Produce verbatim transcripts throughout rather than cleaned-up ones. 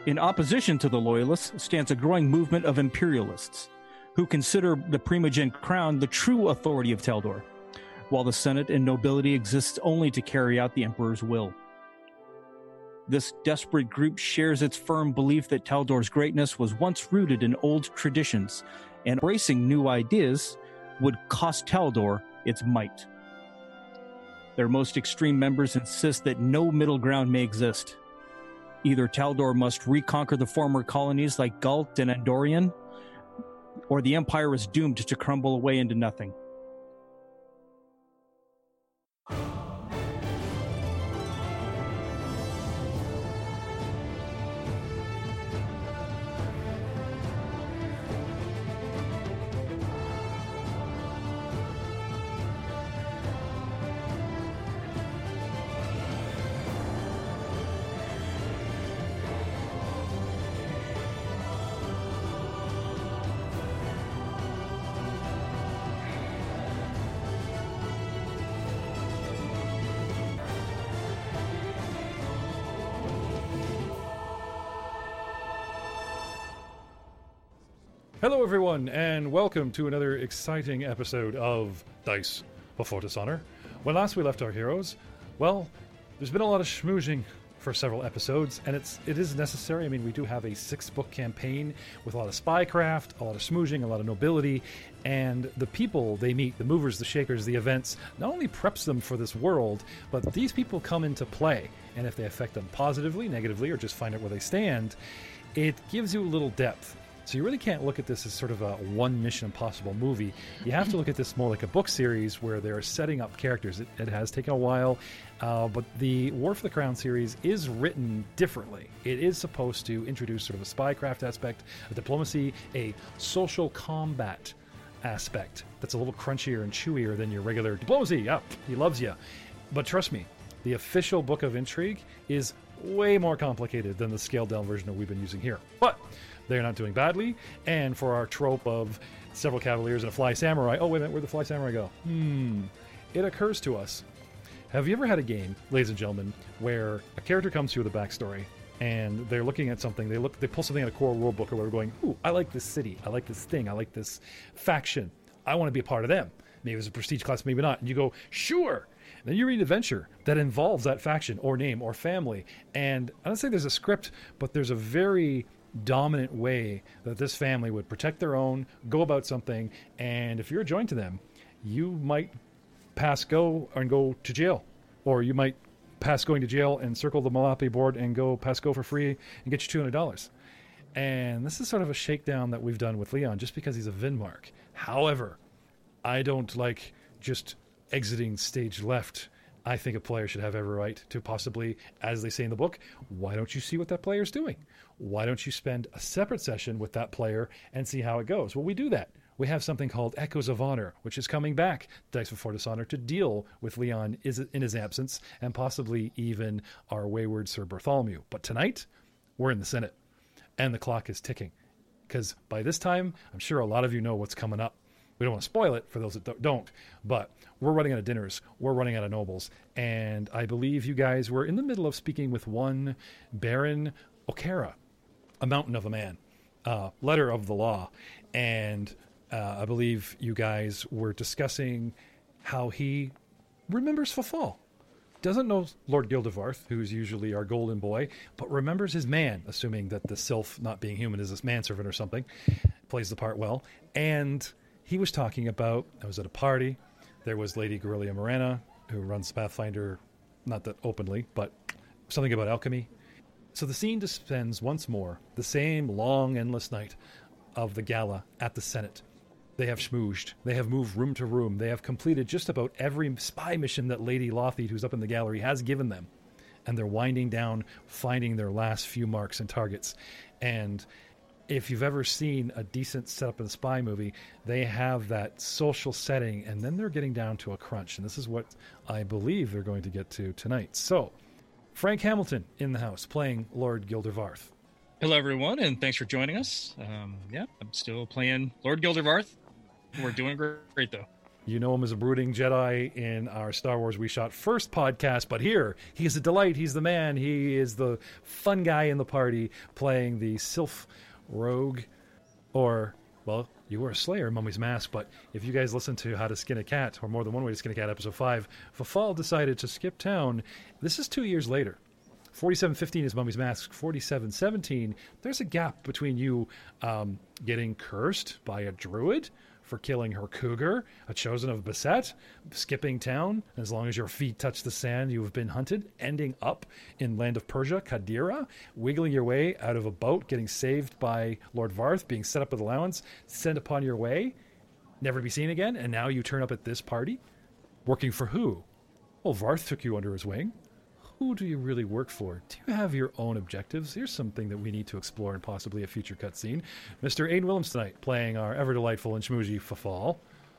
In opposition to the Loyalists stands a growing movement of imperialists, who consider the Primogenic Crown the true authority of Taldor, while the Senate and nobility exists only to carry out the Emperor's will. This desperate group shares its firm belief that Taldor's greatness was once rooted in old traditions, and embracing new ideas would cost Taldor its might. Their most extreme members insist that no middle ground may exist. Either Taldor must reconquer the former colonies like Galt and Andorian, or the Empire is doomed to crumble away into nothing. Hello everyone, and welcome to another exciting episode of Dice Before Dishonor. When last we left our heroes, well, there's been a lot of schmoozing for several episodes, and it's it is necessary. I mean, we do have a six-book campaign with a lot of spycraft, a lot of schmoozing, a lot of nobility, and the people they meet, the movers, the shakers, the events, not only preps them for this world, but these people come into play, and if they affect them positively, negatively, or just find out where they stand, it gives you a little depth. So you really can't look at this as sort of a one Mission Impossible movie. You have to look at this more like a book series where they're setting up characters. It, it has taken a while, uh, but the War for the Crown series is written differently. It is supposed to introduce sort of a spycraft aspect, a diplomacy, a social combat aspect that's a little crunchier and chewier than your regular diplomacy. Up, oh, he loves you. But trust me, the official Book of Intrigue is way more complicated than the scaled-down version that we've been using here. But they're not doing badly, and for our trope of several cavaliers and a fly samurai, oh wait a minute, where'd the fly samurai go? Hmm, it occurs to us. Have you ever had a game, ladies and gentlemen, where a character comes to you with a backstory, and they're looking at something, they look, they pull something out of core rule book, or whatever, going, ooh, I like this city, I like this thing, I like this faction, I want to be a part of them. Maybe it's a prestige class, maybe not. And you go, sure. And then you read an adventure that involves that faction or name or family. And I don't say there's a script, but there's a very dominant way that this family would protect their own, go about something. And if you're joined to them, you might pass go and go to jail. Or you might pass going to jail and circle the Monopoly board and go pass go for free and get you two hundred dollars. And this is sort of a shakedown that we've done with Leon just because he's a Vinmark. However, I don't like just exiting stage left. I think a player should have every right to possibly, as they say in the book, why don't you see what that player's doing? Why don't you spend a separate session with that player and see how it goes? Well, we do that. We have something called Echoes of Honor, which is coming back, Dice Before Dishonor, to deal with Leon in his absence and possibly even our wayward Sir Bartholomew. But tonight, we're in the Senate, and the clock is ticking. Because by this time, I'm sure a lot of you know what's coming up. We don't want to spoil it for those that don't, but we're running out of dinners. We're running out of nobles. And I believe you guys were in the middle of speaking with one Baron Okera, a mountain of a man, uh, letter of the law. And uh, I believe you guys were discussing how he remembers Fafal. Doesn't know Lord Gildevarth, who's usually our golden boy, but remembers his man, assuming that the sylph, not being human, is this manservant or something. Plays the part well. And he was talking about, I was at a party, there was Lady Guerrilla Morena, who runs Pathfinder, not that openly, but something about alchemy. So the scene descends once more, the same long, endless night of the gala at the Senate. They have schmoozed, they have moved room to room, they have completed just about every spy mission that Lady Lothide, who's up in the gallery, has given them. And they're winding down, finding their last few marks and targets. And if you've ever seen a decent setup in a spy movie, they have that social setting, and then they're getting down to a crunch. And this is what I believe they're going to get to tonight. So, Frank Hamilton in the house, playing Lord Gildevarth. Hello, everyone, and thanks for joining us. Um, yeah, I'm still playing Lord Gildevarth. We're doing great, though. You know him as a brooding Jedi in our Star Wars We Shot First podcast, but here, he's a delight. He's the man. He is the fun guy in the party playing the Sylph Rogue, or, well, you were a Slayer in Mummy's Mask, but if you guys listen to How to Skin a Cat, or More Than One Way to Skin a Cat, episode five, Fafal decided to skip town. This is two years later. forty-seven fifteen is Mummy's Mask. forty-seven seventeen, there's a gap between you um, getting cursed by a druid for killing her cougar, a chosen of Basset, skipping town. As long as your feet touch the sand, you have been hunted, ending up in land of Persia, Kadira, wiggling your way out of a boat, getting saved by Lord Varth, being set up with allowance, sent upon your way, never to be seen again, and now you turn up at this party? Working for who? Well, Varth took you under his wing. Who do you really work for? Do you have your own objectives? Here's something that we need to explore in possibly a future cutscene. Mister Aidan Willems tonight, playing our ever-delightful and schmoozy Fafal.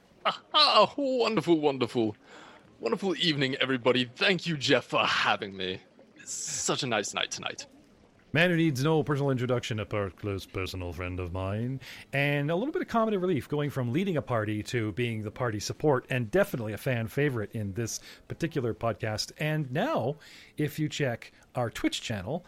Ah, wonderful, wonderful. Wonderful evening, everybody. Thank you, Jeff, for having me. It's such a nice night tonight. Man who needs no personal introduction, a per- close personal friend of mine. And a little bit of comedy relief, going from leading a party to being the party support, and definitely a fan favorite in this particular podcast. And now, if you check our Twitch channel,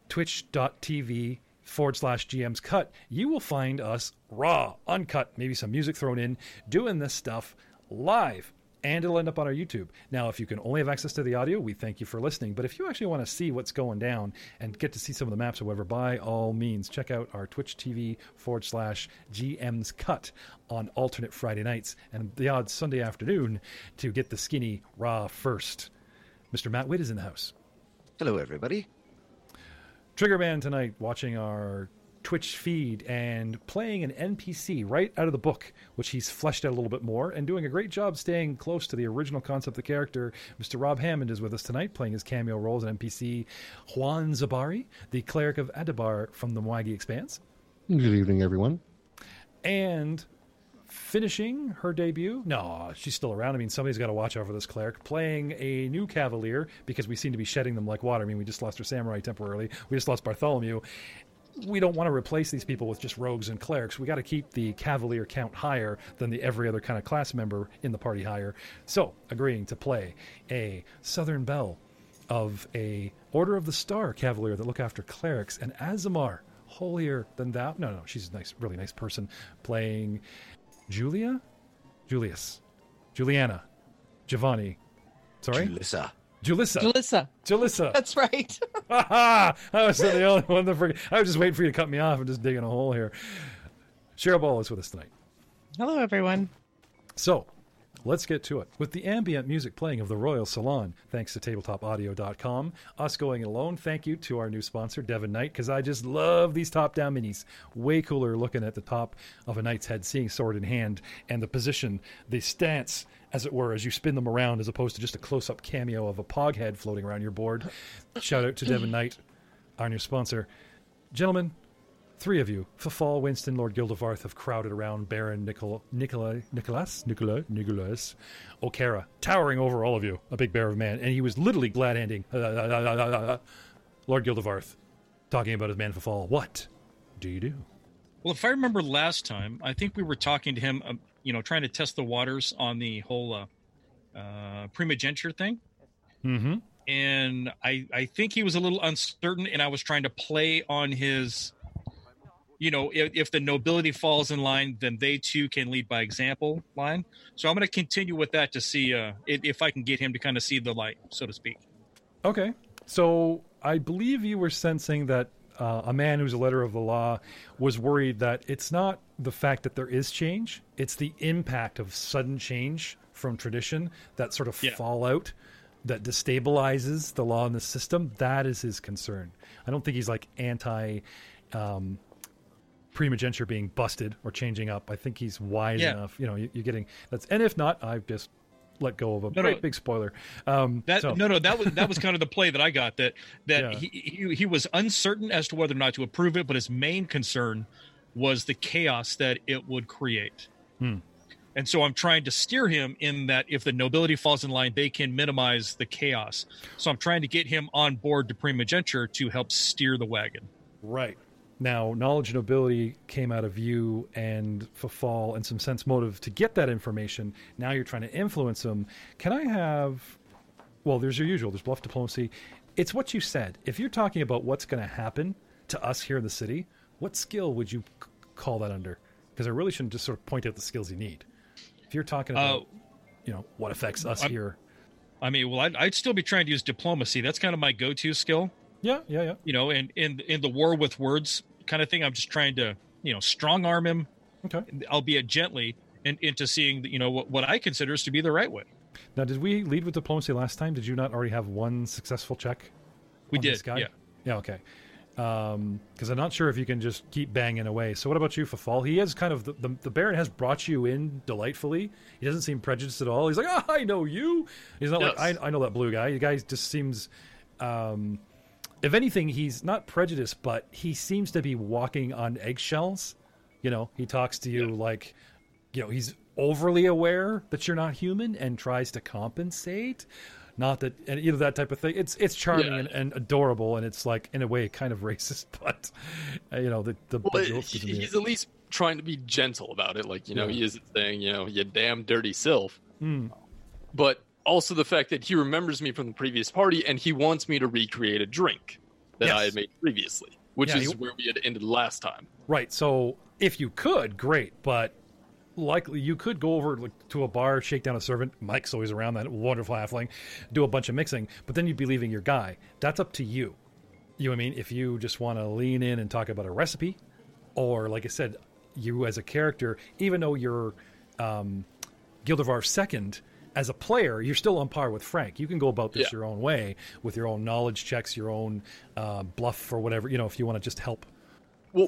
twitch.tv forward slash GM's Cut, you will find us raw, uncut, maybe some music thrown in, doing this stuff live. And it'll end up on our YouTube. Now, if you can only have access to the audio, we thank you for listening. But if you actually want to see what's going down and get to see some of the maps or whatever, by all means, check out our Twitch T V forward slash GM's Cut on alternate Friday nights and the odd Sunday afternoon to get the skinny raw first. Mister Matt Witt is in the house. Hello, everybody. Triggerman tonight, watching our Twitch feed and playing an N P C right out of the book, which he's fleshed out a little bit more and doing a great job staying close to the original concept of the character. Mister Rob Hammond is with us tonight, playing his cameo role as an N P C, Juan Zabari, the cleric of Adabar from the Mwagi Expanse. Good evening, everyone. And finishing her debut, no, she's still around. I mean, somebody's got to watch over this cleric, playing a new cavalier, because we seem to be shedding them like water. I mean, we just lost our samurai temporarily. We just lost Bartholomew. We don't want to replace these people with just rogues and clerics. We got to keep the cavalier count higher than the every other kind of class member in the party higher. So, agreeing to play a Southern Belle of a Order of the Star cavalier that look after clerics, and Azamar, holier than thou. No, no, she's a nice, really nice person, playing Julia, Julius, Juliana, Giovanni. Sorry, Julissa. Julissa. Julissa. Julissa. That's right. I was the only one that forgot. I was just waiting for you to cut me off and just digging a hole here. Cheryl Ball is with us tonight. Hello, everyone. So, let's get to it. With the ambient music playing of the Royal Salon, thanks to tabletop audio dot com. Us going alone, thank you to our new sponsor, Devon Knight, because I just love these top-down minis. Way cooler looking at the top of a knight's head, seeing sword in hand, and the position, the stance, as it were, as you spin them around, as opposed to just a close-up cameo of a pog head floating around your board. Shout out to Devon Knight, our new sponsor. Gentlemen, three of you, Fafal, Winston, Lord Gildevarth, have crowded around Baron Nicol- Nicola, Nicholas, Nicola, Nicholas O'Cara, towering over all of you, a big bear of a man, and he was literally glad-handing Lord Gildevarth, talking about his man Fafal. What do you do? Well, if I remember last time, I think we were talking to him, um, you know, trying to test the waters on the whole uh, uh, primogeniture thing. Mm-hmm. And I, I think he was a little uncertain, and I was trying to play on his, you know, if, if the nobility falls in line, then they too can lead by example line. So I'm going to continue with that to see uh, if, if I can get him to kind of see the light, so to speak. Okay. So I believe you were sensing that uh, a man who's a letter of the law was worried that it's not the fact that there is change, it's the impact of sudden change from tradition, that sort of yeah. fallout that destabilizes the law and the system. That is his concern. I don't think he's like anti um, primogeniture being busted or changing up. I think he's wise yeah. enough. You know, you, you're getting that's, and if not, I've just let go of a no, great no. big spoiler. Um, that so. no, no, that was that was kind of the play that I got. That that Yeah. he, he he was uncertain as to whether or not to approve it, but his main concern was the chaos that it would create. Hmm. And so I'm trying to steer him in that if the nobility falls in line, they can minimize the chaos. So I'm trying to get him on board to primogeniture to help steer the wagon. Right. Now, knowledge and ability came out of you and Fafal and some sense motive to get that information. Now you're trying to influence them. Can I have... Well, there's your usual. There's bluff diplomacy. It's what you said. If you're talking about what's going to happen to us here in the city, what skill would you c- call that under? Because I really shouldn't just sort of point out the skills you need. If you're talking about, uh, you know, what affects us I'm, here. I mean, well, I'd, I'd still be trying to use diplomacy. That's kind of my go-to skill. Yeah, yeah, yeah. You know, in, in, in the war with words kind of thing, I'm just trying to, you know, strong arm him, okay, albeit gently, and into seeing, you know, what, what I consider is to be the right way. Now, did we lead with diplomacy last time? Did you not already have one successful check? We on did, this guy? yeah. Yeah, okay. Because um, I'm not sure if you can just keep banging away. So what about you, Fafal? He is kind of, the, the, the Baron has brought you in delightfully. He doesn't seem prejudiced at all. He's like, oh, I know you. He's not yes. like, I, I know that blue guy. The guy just seems, um, if anything, he's not prejudiced, but he seems to be walking on eggshells. You know, he talks to you yeah. like, you know, he's overly aware that you're not human and tries to compensate. Not that, and you know, that type of thing. It's it's charming yeah. and, and adorable, and it's like in a way kind of racist, but uh, you know the the. Well, the he, he's at least trying to be gentle about it. Like you know, yeah. he isn't saying you know you damn dirty sylph, mm. but also the fact that he remembers me from the previous party and he wants me to recreate a drink that yes. I had made previously, which yeah, is he, where we had ended last time. Right. So if you could, great, but. Likely you could go over like, to a bar, shake down a servant. Mike's always around, that wonderful halfling, do a bunch of mixing, but then you'd be leaving your guy. That's up to you. You know what I mean? If you just want to lean in and talk about a recipe, or like I said, you as a character, even though you're um, Gildevar second, as a player, you're still on par with Frank. You can go about this yeah. your own way with your own knowledge checks, your own uh, bluff or whatever, you know, if you want to just help. Well,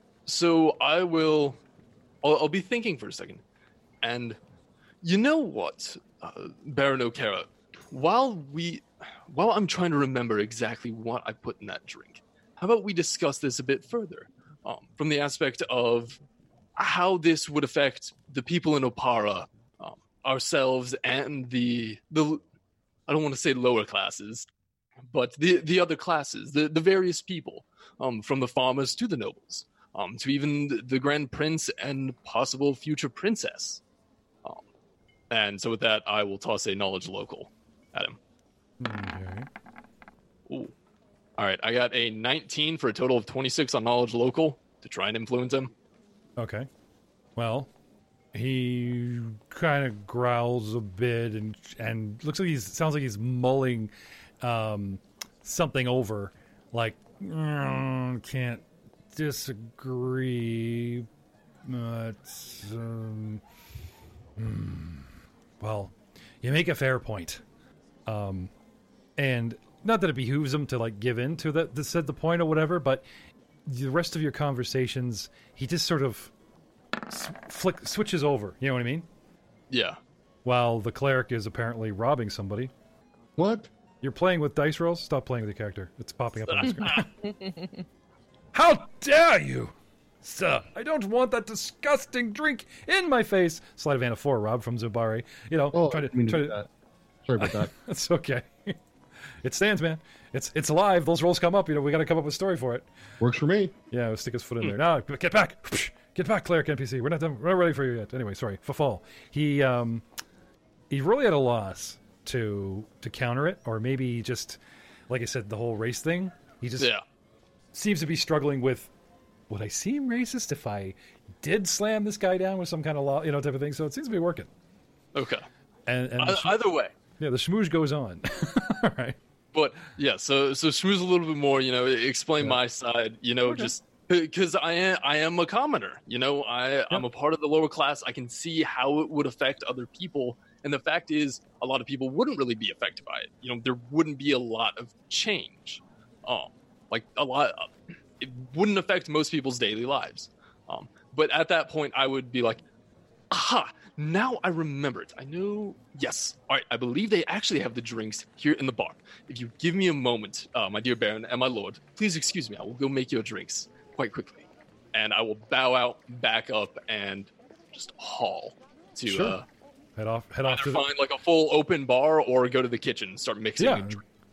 so I will... I'll, I'll be thinking for a second. And you know what, uh, Baron O'Cara, while we, while I'm trying to remember exactly what I put in that drink, how about we discuss this a bit further? Um, from the aspect of how this would affect the people in Opara, um, ourselves, and the, the, I don't want to say lower classes, but the, the other classes, the, the various people, um, from the farmers to the nobles. Um, to even the Grand Prince and possible future princess. Um, and so with that, I will toss a knowledge local at him. Okay. Ooh. All right, I got a nineteen for a total of twenty-six on knowledge local to try and influence him. Okay. Well, he kind of growls a bit and and looks like he's sounds like he's mulling um, something over, like mm, can't. Disagree, but um, hmm. well, you make a fair point, um, and not that it behooves him to like give in to that to said the point or whatever, but the rest of your conversations, he just sort of flick switches over. You know what I mean? Yeah. While the cleric is apparently robbing somebody. What? You're playing with dice rolls? Stop playing with your character. It's popping up on the screen. How dare you, sir? I don't want that disgusting drink in my face. Sleight of hand of four, Rob from Zubari. You know, oh, trying to, I mean to try do to that. Sorry about that. It's okay. It stands, man. It's it's alive. Those rolls come up. You know, we got to come up with a story for it. Works for me. Yeah, we'll stick his foot in there. Now, get back. Get back, cleric N P C. We're not done. We're not ready for you yet. Anyway, sorry. Fafal. He um, he's really at a loss to to counter it, or maybe just like I said, the whole race thing. He just yeah. seems to be struggling with, would I seem racist if I did slam this guy down with some kind of law, you know, type of thing? So it seems to be working. Okay. And, and I, either way. Yeah, the schmooze goes on. All right. But yeah, so so schmooze a little bit more, you know, explain yeah. my side, you know, okay. just because I am I am a commoner, you know, I yeah. I'm a part of the lower class. I can see how it would affect other people, and the fact is, a lot of people wouldn't really be affected by it. You know, there wouldn't be a lot of change. Um. Like a lot, uh, it wouldn't affect most people's daily lives. Um, but at that point, I would be like, aha, now I remember it. I know, yes. All right, I believe they actually have the drinks here in the bar. If you give me a moment, uh, my dear Baron and my lord, please excuse me. I will go make your drinks quite quickly. And I will bow out, back up, and just haul to sure. uh, head off, head off to find the... like a full open bar or go to the kitchen and start mixing yeah. and drinking.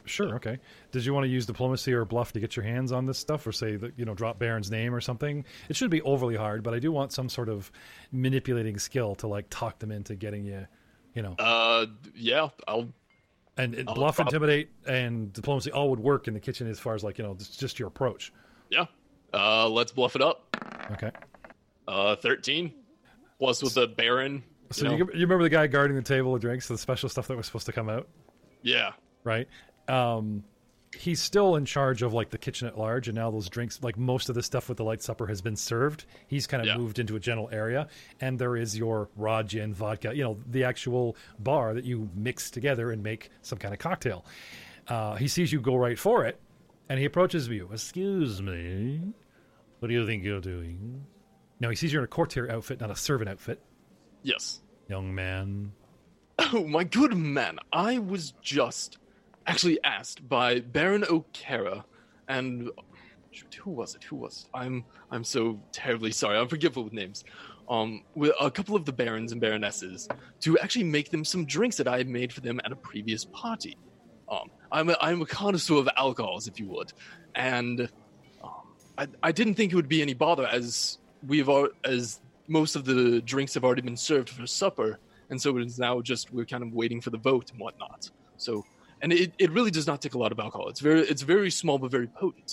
Sure. Okay. Did you want to use diplomacy or bluff to get your hands on this stuff, or say that you know drop Baron's name or something? It shouldn't be overly hard, but I do want some sort of manipulating skill to like talk them into getting you, you know. Uh, yeah, I'll. And, and I'll bluff, prob- intimidate, and diplomacy all would work in the kitchen as far as like you know it's just your approach. Yeah. Uh, let's bluff it up. Okay. Uh, thirteen. Plus with the Baron. So you know? you, you remember the guy guarding the table of drinks, the special stuff that was supposed to come out, Yeah. right? Um, he's still in charge of like the kitchen at large, and now those drinks, like most of the stuff with the light supper, has been served. He's kind of Yeah. moved into a general area, and there is your raw gin, vodka, you know, the actual bar that you mix together and make some kind of cocktail. Uh, he sees you go right for it, and he approaches you. Excuse me, what do you think you're doing? Now he sees you're in a courtier outfit, not a servant outfit. Yes. Young man. Oh, my good man. I was just actually asked by Baron O'Cara and shoot, who was it? Who was it? I'm I'm so terribly sorry. I'm forgetful with names. Um, with a couple of the barons and baronesses to actually make them some drinks that I had made for them at a previous party. Um, I'm a, I'm a connoisseur of alcohols, if you would, and um, I I didn't think it would be any bother as we've al- as most of the drinks have already been served for supper, and so it's now just we're kind of waiting for the vote and whatnot. So, and it, it really does not take a lot of alcohol. It's very it's very small but very potent.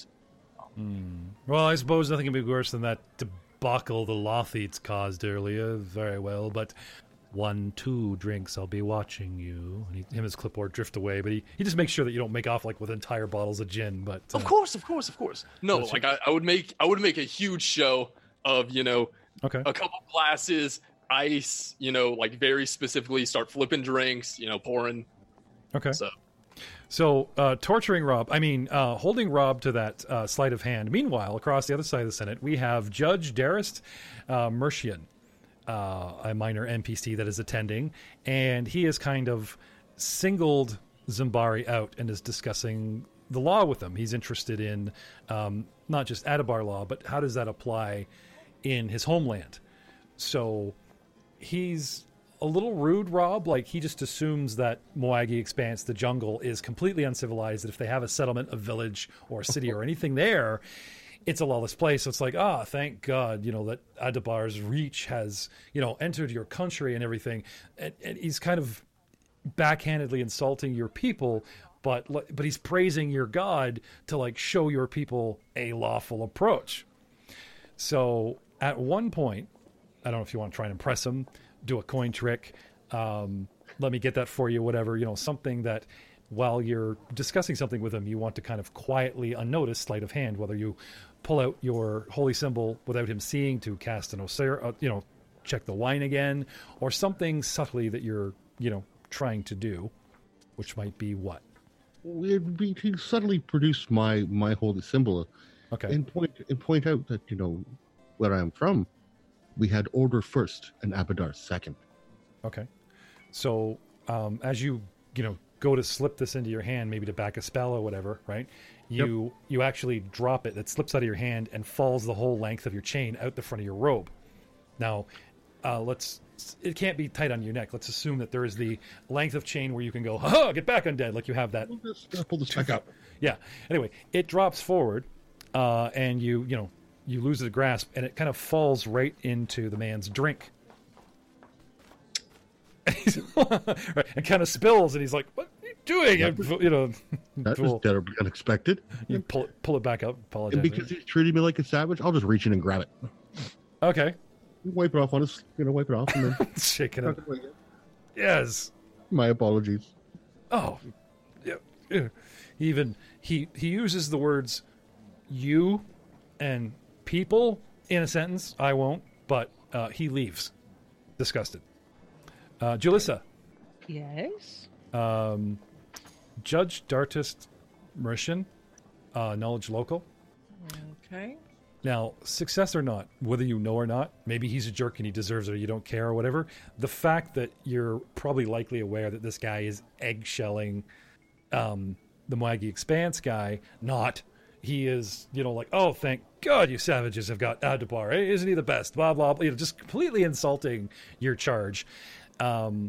Hmm. Well, I suppose nothing can be worse than that debacle the Lothites caused earlier. Very well, but one, two drinks, I'll be watching you. And he, him and his clipboard drift away, but he, he just makes sure that you don't make off like with entire bottles of gin. But uh, Of course, of course, of course. No, That's like I, I would make I would make a huge show of you know okay, a couple glasses, ice, you know, like very specifically start flipping drinks, you know, pouring. okay. So So, uh, torturing Rob, I mean, uh, holding Rob to that uh, sleight of hand. Meanwhile, across the other side of the Senate, we have Judge Darist uh, Mercian, uh, a minor N P C that is attending, and he has kind of singled Zimbari out and is discussing the law with him. He's interested in um, not just Adabar law, but how does that apply in his homeland. So he's a little rude, Rob. Like, he just assumes that Moagi Expanse, the jungle, is completely uncivilized, that if they have a settlement, a village, or a city or anything there, it's a lawless place. So it's like, ah, thank God, you know, that Adabar's reach has, you know, entered your country and everything. And, and he's kind of backhandedly insulting your people, but but he's praising your God to, like, show your people a lawful approach. So at one point, I don't know if you want to try and impress him, do a coin trick, um, let me get that for you, whatever, you know, something that while you're discussing something with him, you want to kind of quietly, unnoticed, sleight of hand, whether you pull out your holy symbol without him seeing to cast an Osir, uh, you know, check the wine again, or something subtly that you're, you know, trying to do, which might be what? It'd be to suddenly produce my my holy symbol, Okay. and point and point out that, you know, where I am from, we had order first and Abadar second. Okay. So um, as you, you know, go to slip this into your hand, maybe to back a spell or whatever, right? You Yep. you actually drop it. It slips out of your hand and falls the whole length of your chain out the front of your robe. Now, uh, let's. It can't be tight on your neck. Let's assume that there is the length of chain where you can go, ha ha, get back undead, like you have that. Pull this, uh, pull this back up. Yeah. Anyway, it drops forward, uh, and you you know you lose the grasp, and it kind of falls right into the man's drink. Right, and kind of spills, and he's like, "What are you doing?" And, you know, That was pull, terribly unexpected. you pull it, pull it back up. Apologize. And because he's treating me like a savage, I'll just reach in and grab it. Okay, Wipe it off on his, you know, wipe it off, and then shaking it. Yes. my apologies. Oh, yeah. yeah. Even he he uses the words "you" and "people" in a sentence. I won't, but uh, he leaves, disgusted. Uh, Julissa, Yes. um, Judge Dartist Mercian, uh, knowledge local. Okay. Now, success or not, whether you know or not, maybe he's a jerk and he deserves it or you don't care or whatever, the fact that you're probably likely aware that this guy is eggshelling um, the Moagi Expanse guy, not he is, you know, like, oh, thank God you savages have got Adabar. Eh? Isn't he the best? Blah, blah, blah. You know, just completely insulting your charge. Um,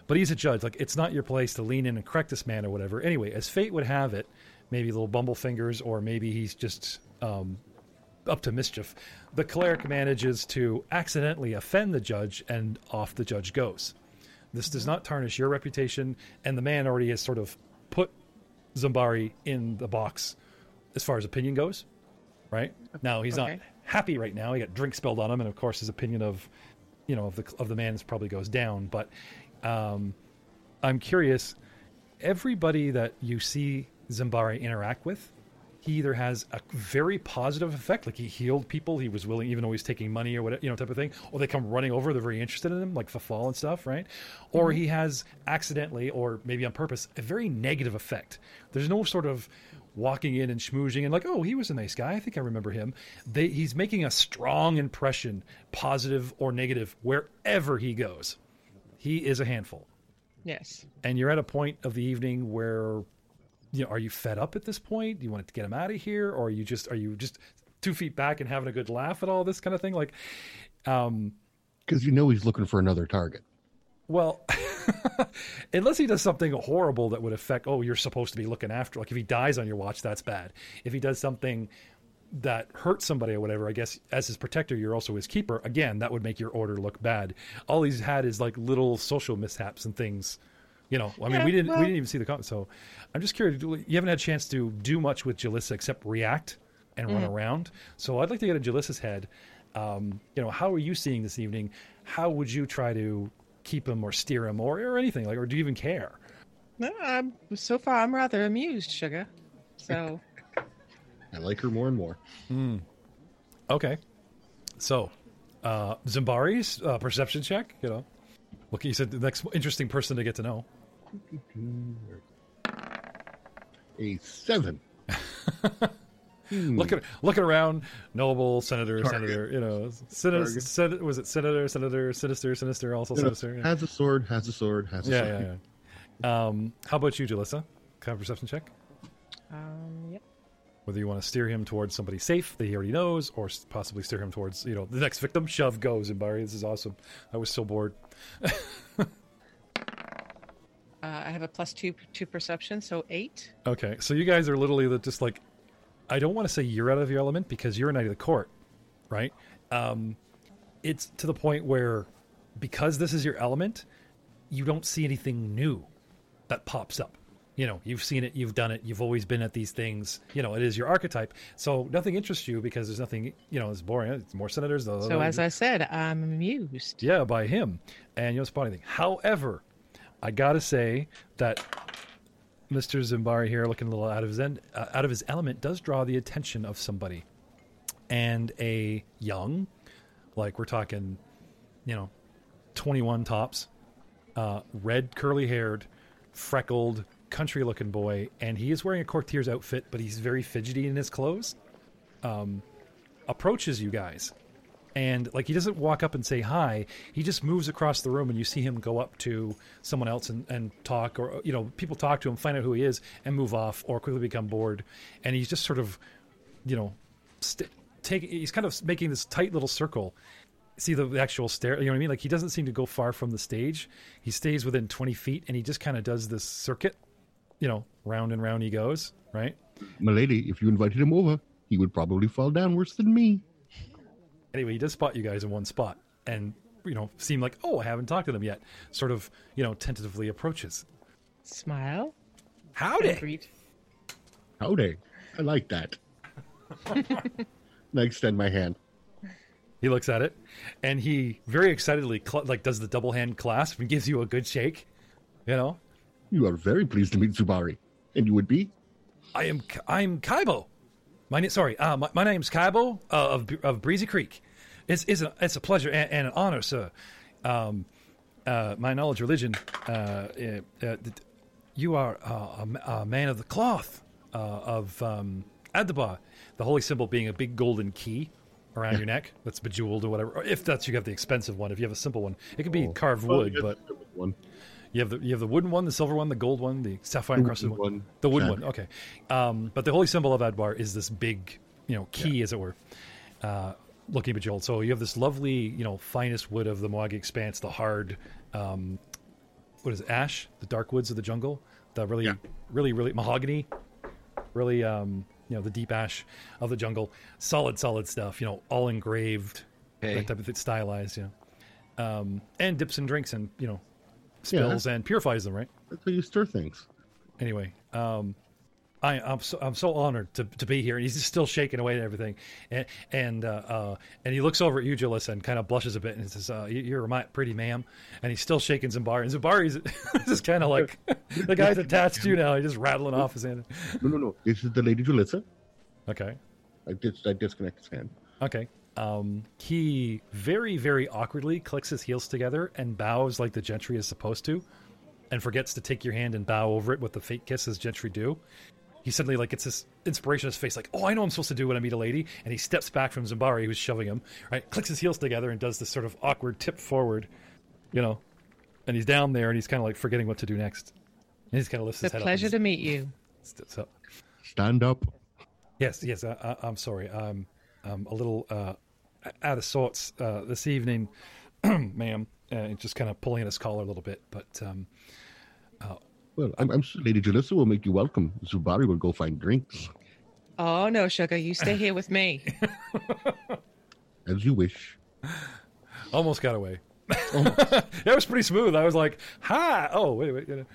but he's a judge. Like, it's not your place to lean in and correct this man or whatever. Anyway, as fate would have it, maybe little bumble fingers, or maybe he's just um, up to mischief. The cleric manages to accidentally offend the judge, and off the judge goes. This does not tarnish your reputation, and the man already has sort of put Zambari in the box as far as opinion goes, right? Now, he's Okay. not happy right now. He got drink spilled on him, and of course his opinion of, you know, of the of the man is probably goes down. But um, I'm curious, everybody that you see Zambari interact with, he either has a very positive effect, like he healed people, he was willing, even though he's taking money or whatever, you know, type of thing, or they come running over, they're very interested in him, like Fafal and stuff, right? Or he has accidentally, or maybe on purpose, a very negative effect. There's no sort of walking in and schmoozing and like, oh, he was a nice guy, I think I remember him. They, he's making a strong impression, positive or negative, wherever he goes. He is a handful. Yes. And you're at a point of the evening where, you know, are you fed up at this point? Do you want to get him out of here, or are you just are you just two feet back and having a good laugh at all this kind of thing? Like, um, Because you know he's looking for another target. well, unless he does something horrible that would affect. Oh, you're supposed to be looking after. Like if he dies on your watch, that's bad. If he does something that hurts somebody or whatever, I guess as his protector, you're also his keeper. Again, that would make your order look bad. All he's had is like little social mishaps and things. You know, I mean, Yeah, we didn't well- we didn't even see the comments. So I'm just curious. You haven't had a chance to do much with Jalissa except react and run around. So I'd like to get in Jalissa's head. Um, you know, how are you seeing this evening? How would you try to keep him or steer him or, or anything like, or do you even care? No, I'm, so far, I'm rather amused, Sugar. So, I like her more and more. Okay. So, uh, Zambari's uh, perception check, you know, look, you said the next interesting person to get to know. A seven. Hmm. Looking, looking around, noble, senator, Target. senator, you know, senator, Target. sen- was it senator, senator, sinister, sinister, also You know, sinister? Yeah, has a sword, has a sword, has a yeah, sword. yeah. yeah. Um, how about you, Jalissa? Kind of perception check? um, yep. Whether you want to steer him towards somebody safe that he already knows, or s- possibly steer him towards, you know, the next victim. Shove, go, Zimbari. This is awesome. I was so bored. Uh, I have a plus two two perception, so eight. Okay, so you guys are literally the- just like, I don't want to say you're out of your element because you're a knight of the court, right? Um, it's to the point where, because this is your element, you don't see anything new that pops up. You know, you've seen it, you've done it, you've always been at these things. You know, it is your archetype. So nothing interests you because there's nothing, you know, it's boring. It's more senators. Blah, blah, So blah. as I said, I'm amused. Yeah, by him. And you don't spot anything. However, I gotta say that Mister Zimbari here, looking a little out of his end, uh, out of his element, does draw the attention of somebody, and a young, like we're talking, you know, twenty-one tops, uh, red curly haired, freckled, country looking boy, and he is wearing a courtier's outfit, but he's very fidgety in his clothes. Um, approaches you guys. And like he doesn't walk up and say hi, he just moves across the room, and you see him go up to someone else and, and talk, or you know, people talk to him, find out who he is, and move off, or quickly become bored. And he's just sort of, you know, st- taking. He's kind of making this tight little circle. See the, the actual stair, you know what I mean? Like he doesn't seem to go far from the stage. He stays within twenty feet, and he just kind of does this circuit. You know, round and round he goes, right? Milady, if you invited him over, he would probably fall down worse than me. Anyway, he does spot you guys in one spot, and you know, seem like, oh, I haven't talked to them yet. Sort of, you know, tentatively approaches. Smile. Howdy. And greet. Howdy. I like that. And I extend my hand. He looks at it, and he very excitedly cl- like does the double hand clasp and gives you a good shake. You know, You are very pleased to meet Zubari. And you would be? I am I'm Kaibo. My name, sorry, uh, my, my name's Kaibo uh, of of Breezy Creek. It's it's a, it's a pleasure and, and an honor, sir. Um, uh, my knowledge, religion. Uh, uh, uh, you are uh, a, a man of the cloth uh, of um, Adabar, the holy symbol being a big golden key around your neck that's bejeweled or whatever. Or if that's you have the expensive one. If you have a simple one, it could be Oh. carved Well, wood, you but. got the one. You have the you have the wooden one, the silver one, the gold one, the sapphire The encrusted wooden one. one. The wooden Sad. one, okay. Um, but the holy symbol of Adbar is this big, you know, key, as it were, uh, looking bejeweled. So you have this lovely, you know, finest wood of the Moagi Expanse, the hard, um, what what is it, ash, the dark woods of the jungle, the really, Yeah. really, really mahogany, really, um, you know, the deep ash of the jungle, solid, solid stuff. You know, all engraved, Okay. that type of thing, stylized. You know, um, and dips and drinks and you know, spills and purifies them. Right. That's how you stir things. Anyway, um, I, I'm so I'm so honored to, to be here, and he's just still shaking away and everything, and and uh, uh, and he looks over at you, Julissa, and kind of blushes a bit, and says, uh, "You- "You're my pretty ma'am," and he's still shaking Zambari, and Zambari's just kind of like the guy's attached to you now, he's just rattling off his hand. No, no, no. This is the Lady Julissa. Okay, I just I disconnect his hand. okay. Um, he very very awkwardly clicks his heels together and bows like the gentry is supposed to, and forgets to take your hand and bow over it with the fake kiss as gentry do. He suddenly like gets this inspiration in his face, like, oh, I know what I'm supposed to do when I meet a lady. And he steps back from Zambari, who's shoving him, right? Clicks his heels together and does this sort of awkward tip forward, you know. And he's down there and he's kind of like forgetting what to do next. And he's kind of lifts It's his a head pleasure up. to meet you. Steps up. Stand up. Yes, yes. I, I, I'm sorry. I'm, I'm a little uh, out of sorts uh, this evening, ma'am. Uh, just kind of pulling at his collar a little bit, but. Um, Well, I'm, I'm sure Lady Julissa will make you welcome. Zubari will go find drinks. Oh no, sugar, you stay here with me. As you wish. Almost got away. That was pretty smooth. I was like, "Hi!" Oh, wait, wait. You know.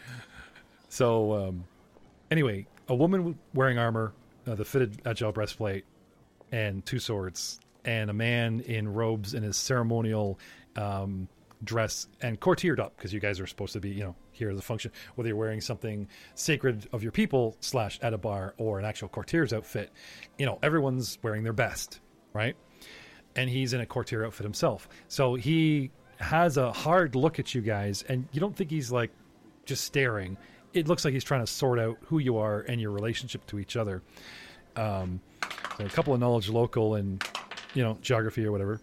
So, um, anyway, a woman wearing armor, uh, the fitted agile breastplate, and two swords, and a man in robes in his ceremonial um, dress and courtiered up because you guys are supposed to be, you know, here as a function. Whether you're wearing something sacred of your people slash at a bar or an actual courtier's outfit, you know, everyone's wearing their best, right? And he's in a courtier outfit himself. So he has a hard look at you guys, and you don't think he's like just staring. It looks like he's trying to sort out who you are and your relationship to each other. Um, so a couple of knowledge local and, you know, geography or whatever.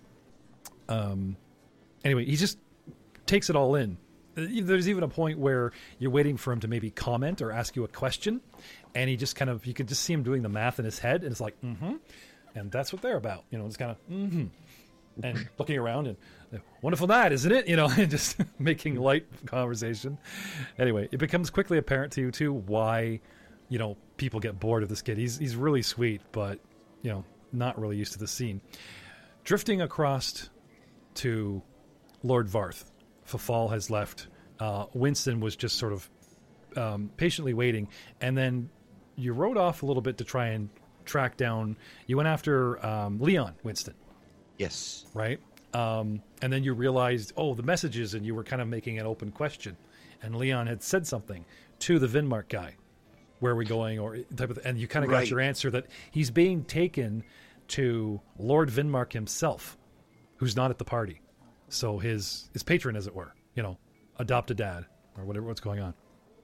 Um, anyway, he just takes it all in. There's even a point where you're waiting for him to maybe comment or ask you a question, and he just kind of, you can just see him doing the math in his head, and it's like, mm-hmm. And that's what they're about, you know. It's kind of mm-hmm, and looking around and wonderful night, isn't it? You know, and just making light conversation. Anyway, it becomes quickly apparent to you too why, you know, people get bored of this kid. He's he's really sweet, but you know, not really used to the scene. Drifting across to Lord Varth, Fafal has left. Uh, Winston was just sort of um, patiently waiting, and then you rode off a little bit to try and track down. You went after um, Leon Winston, Yes. right? Um, and then you realized, oh, the messages, and you were kind of making an open question. And Leon had said something to the Vinmark guy, where are we going, or type of, and you kind of Right. got your answer that he's being taken to Lord Vinmark himself, who's not at the party. So his his patron, as it were, you know, adopted dad or whatever, what's going on.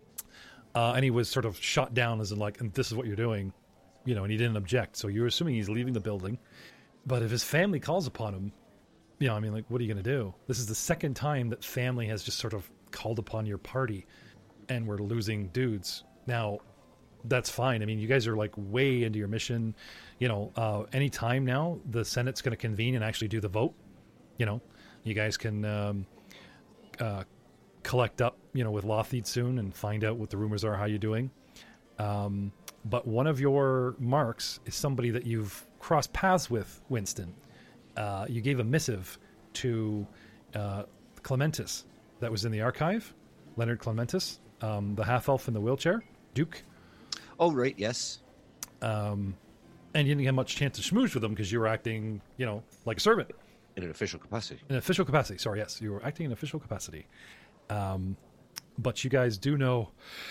Uh, and he was sort of shot down as in like, and this is what you're doing, you know, and he didn't object. So you're assuming he's leaving the building. But if his family calls upon him, you know, I mean, like, what are you going to do? This is the second time that family has just sort of called upon your party, and we're losing dudes. Now, that's fine. I mean, you guys are like way into your mission. You know, uh, any time now, the Senate's going to convene and actually do the vote. You know, you guys can um, uh, collect up, you know, with Lothid soon and find out what the rumors are, how you're doing. Um, but one of your marks is somebody that you've crossed paths with, Winston. Uh, you gave a missive to uh, Clementis that was in the archive, Leonard Clementis, um, the half-elf in the wheelchair, Duke. Oh, right, yes. Um, and you didn't have much chance to schmooze with him because you were acting, you know, like a servant. In an official capacity. In official capacity, sorry, yes. You were acting in official capacity. Um, but you guys do know...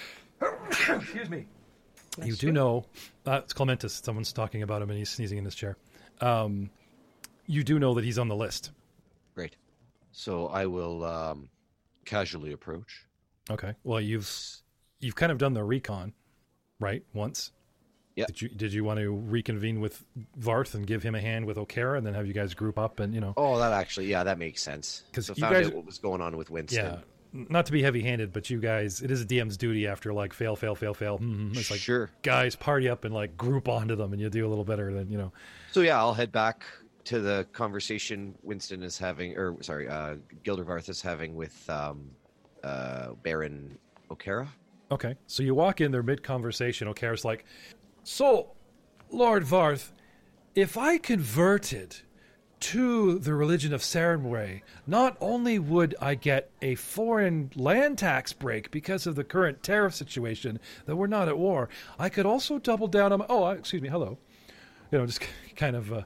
Excuse me. Bless You do you. know... Uh, it's Clementis. Someone's talking about him and he's sneezing in his chair. Um, you do know that he's on the list. Great. So I will um, casually approach. Okay. Well, you've you've kind of done the recon, right? Once. Yeah. Did you did you want to reconvene with Varth and give him a hand with O'Kara, and then have you guys group up and you know? Oh, that actually, yeah, that makes sense. 'Cause So you found guys- out what was going on with Winston. Yeah. Not to be heavy-handed, but you guys, it is a D M's duty after like fail, fail, fail, fail. hmm It's like Sure. guys party up and like group onto them, and you do a little better than you know. So yeah, I'll head back to the conversation Winston is having, or sorry, uh, Gildervarth is having with um, uh, Baron O'Kara. Okay, so you walk in there mid-conversation. O'Kara's like, so, Lord Varth, if I converted to the religion of Sarenrae, not only would I get a foreign land tax break because of the current tariff situation that we're not at war, I could also double down on my... Oh, excuse me, hello. You know, just kind of... Uh,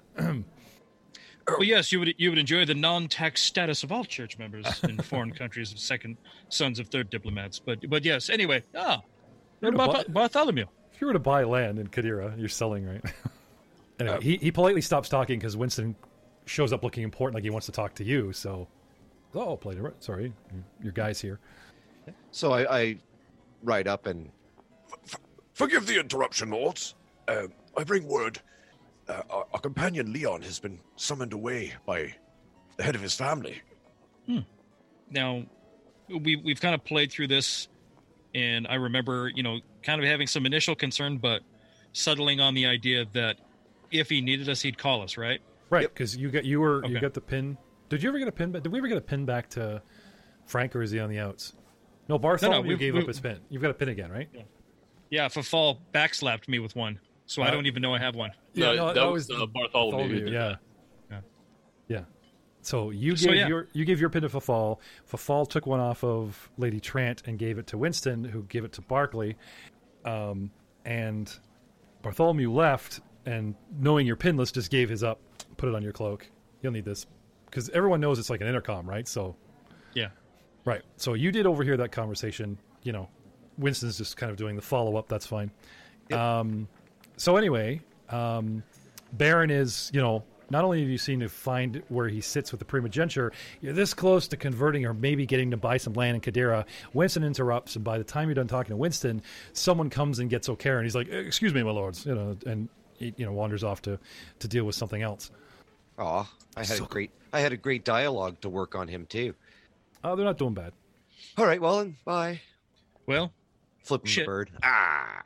well, yes, you would you would enjoy the non-tax status of all church members in foreign countries of second sons of third diplomats. But but yes, anyway, ah, You're Bar- buy- Bartholomew. if you were to buy land in Kadira, you're selling, right? Anyway, uh, he, he politely stops talking because Winston shows up looking important, like he wants to talk to you, so... Oh, played it. Sorry, your guy's here. So I, I ride up and... F- forgive the interruption, lords. Uh, I bring word. Uh, our, our companion Leon has been summoned away by the head of his family. Hmm. Now, we, we've kind of played through this, and I remember, you know, kind of having some initial concern, but settling on the idea that if he needed us, he'd call us, right? Right, because yep. you got you were okay. you got the pin. Did you ever get a pin back? Did we ever get a pin back to Frank, or is he on the outs? No, Bartholomew no, no, gave up his pin. You've got a pin again, right? Yeah, yeah Fafal backslapped me with one, so uh, I don't even know I have one. Yeah, no, no, that, that was was uh, Bartholomew. Bartholomew yeah. yeah, yeah. So you gave so, yeah. your you gave your pin to Fafal. Fafal took one off of Lady Trant and gave it to Winston, who gave it to Barclay, um, and Bartholomew left. And knowing you're pinless, just gave his up, put it on your cloak. You'll need this. Because everyone knows it's like an intercom, right? So, yeah. Right. So you did overhear that conversation. You know, Winston's just kind of doing the follow-up. That's fine. Yep. Um, so anyway, um, Baron is, you know, not only have you seen to find where he sits with the primogeniture, you're this close to converting or maybe getting to buy some land in Kadira. Winston interrupts, and by the time you're done talking to Winston, someone comes and gets O'Kara, and he's like, excuse me, my lords, you know, and he, you know, wanders off to, to deal with something else. Aw, I had So- a great I had a great dialogue to work on him too. Oh, they're not doing bad. All right, well then, bye. Well, Flipping the Shit. bird. Ah.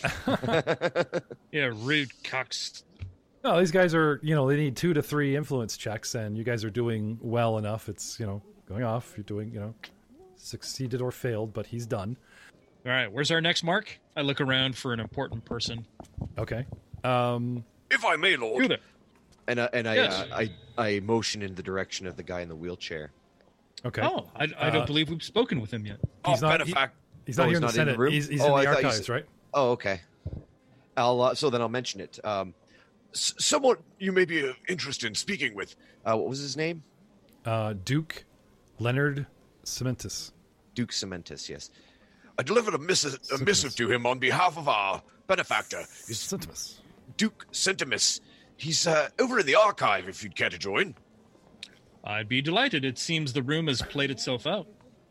yeah, rude cucks. No, these guys are, you know, they need two to three influence checks, and you guys are doing well enough. It's, you know, going off. You're doing, you know, succeeded or failed, but he's done. All right, where's our next mark? I look around for an important person. Okay. Um, If I may, You lord. there. And uh, and I, Yes. uh, I I motion in the direction of the guy in the wheelchair. okay. Oh, I, I don't Uh, believe we've spoken with him yet. He's oh, not- he- benefact- He's not Oh, here he's in the not in the Senate. room? he's he's Oh, in I the thought you archives, said- right? Oh, okay. I'll uh, so then I'll mention it. Um, S- someone you may be uh, interested in speaking with. uh, what was his name? Uh, Duke Leonard Cementis. Duke Cementis. Yes. I delivered a, miss- a missive to him on behalf of our benefactor, is Cementis. Duke Centimus. He's uh, over in the archive if you'd care to join. I'd be delighted. It seems the room has played itself out.